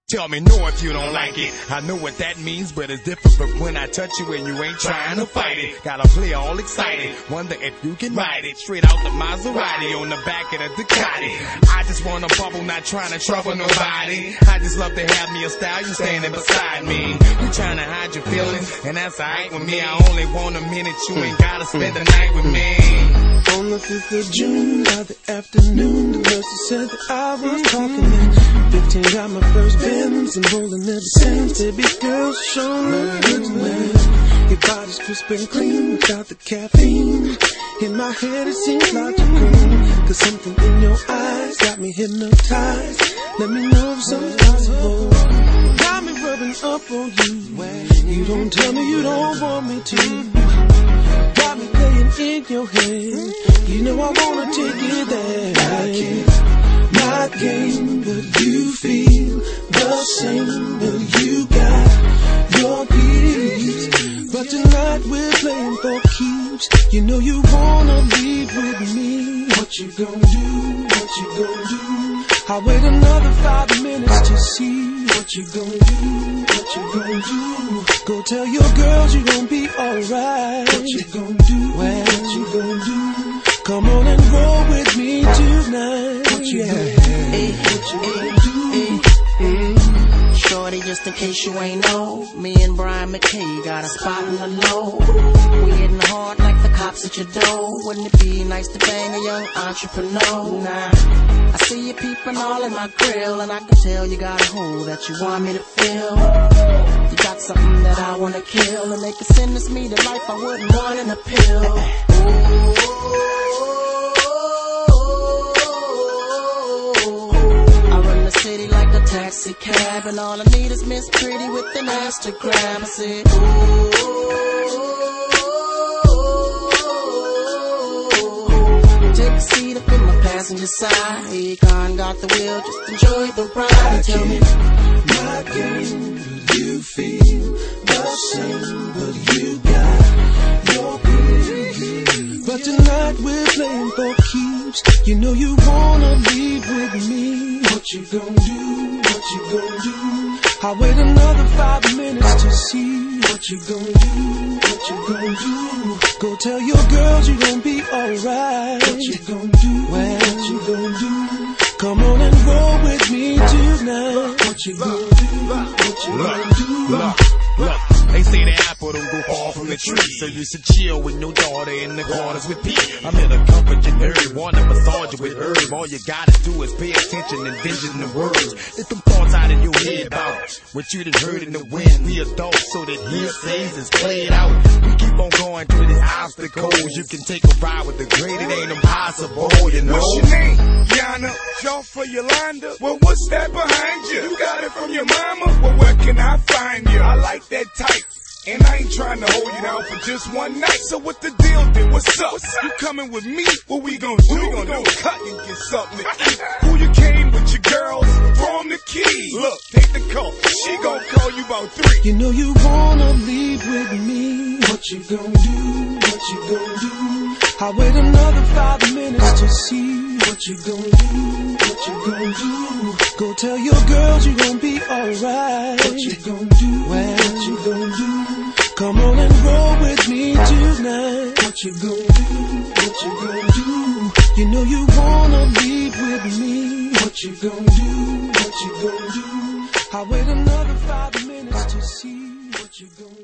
Tell me no if you don't like it. I know what that means, but it's different when I touch you and you ain't trying to fight it. Gotta play all excited, wonder if you can ride it. Straight out the Maserati on the back of the Ducati. I just wanna bubble, not trying to trouble nobody. I just love to have me a style, you standing beside me. You trying to hide your feelings, and that's alright with me. I only want a minute, you ain't gotta spend the night with me. On the 5th of June, by the afternoon, the nurse said that I was talking in 15 got my first Benz and rolling ever since. Baby girl, show me good man. Your body's crisp and clean without the caffeine. In my head it seems logical, cause something in your eyes got me hypnotized. Let me know if something's possible. Got me rubbing up on you. You don't tell me you don't want me to. Got me playing in your head. You know I wanna take it there. Not game, but you feel the same. But you got your peace. But tonight we're playing for keeps. You know you wanna leave with me. What you gonna do? What you gonna do? I'll wait another 5 minutes to see. What you gonna do? What you gonna do? Go tell your girls you gonna be alright. What you gonna do? What you gonna do? Come on and roll with me tonight. What you gonna do? What you gonna do? Shorty, just in case you ain't know, me and Brian McKay got a spot in the low. We hitting hard like the cops at your door. Wouldn't it be nice to bang a young entrepreneur? Nah, I see you peeping all in my grill, and I can tell you got a hole that you want me to fill. You got something that I wanna kill, and they can sentence me to life I wouldn't want in a pill. City like a taxi cab, and all I need is Miss Pretty with an Instagram. I said, ooh, take a seat up in my passenger side. Akon got the wheel, just enjoy the ride. And tell me, not game, but you feel the same. But you got your peace. But tonight we're playing for keeps. You know you wanna leave with me. What you gonna do? What you gonna do? I'll wait another 5 minutes to see. What you gonna do? What you gonna do? Go tell your girls you gonna be alright. What you gonna do? What you gonna do? Come on and roll with me tonight. What you gonna do? What you gonna do? Look, they say the apple don't go far from the tree, so you should chill with your daughter in the corners with me. I'm here to comfort your nerve, wanna massage you with herb. All you gotta do is pay attention and vision the words. Get them thoughts out of your head about what you done heard in the wind. We adults, so that hearsays is played out. We keep on going through these obstacles. You can take a ride with the great, it ain't impossible, you know. What's your name? Yana, Joe for Yolanda. Well, what's that behind you? You got it from your mama? Well, where can I find you? I like that type. And I ain't trying to hold you down for just one night. So what the deal then? What's up? You coming with me? What we gonna do? We gonna cut and get something to eat. Who you came with your girls? Throw 'em the keys. Look, take the call. She gon' call you about 3. You know you wanna leave with me. What you gonna do? What you gonna do? I'll wait another 5 minutes to see. What you gonna do? What you gonna do? Go tell your girls you gonna be alright. What you gonna do? What you gonna do? Come on and roll with me tonight. What you gonna do? What you gonna do? You know you wanna leave with me. What you gonna do? What you gonna do? I'll wait another 5 minutes to see. What you gonna do?